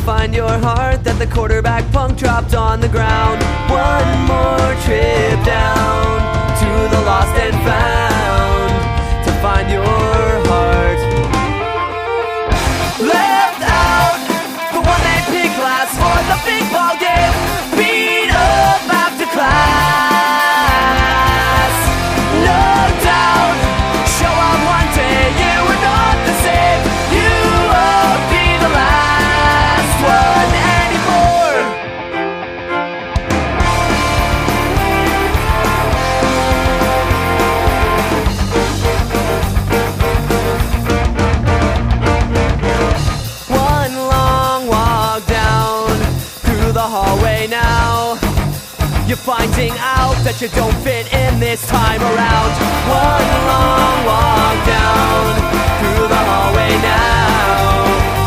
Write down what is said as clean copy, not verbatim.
find your heart that the quarterback punk dropped on the ground. One more trip down to the lost and found to find your heart. Left out, the one they picked last for the big ball game. Beat up after class. No doubt, show up one day, you were not the same. You won't be the last one anymore. One long walk down through the hallway now. You're finding out that you don't fit in this time around. One long walk down through the hallway now.